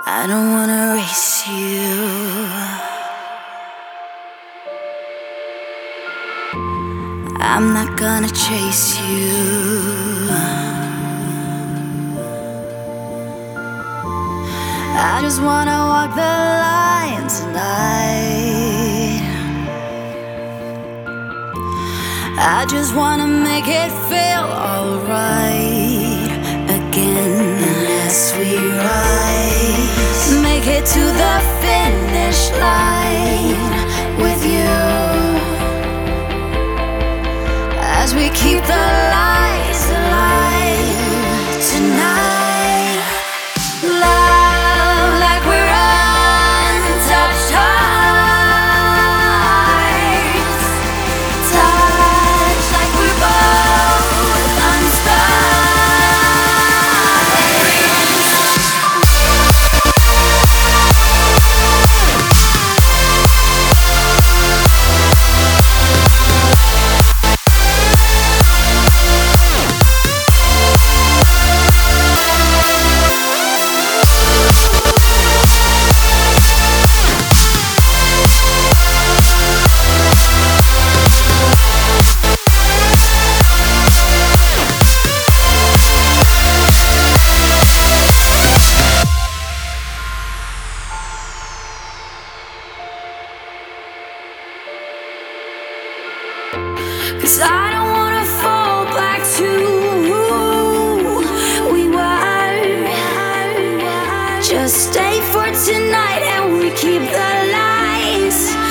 I don't wanna race you. I'm not gonna chase you. I just wanna walk the line tonight. I just wanna make it feel alright again as we rise. Make it to the finish line with you as we keep the lights alive tonight. Love like we're untouched hearts. Touch like we're both cause I don't wanna fall back to who we were. Just stay for tonight and we keep the lights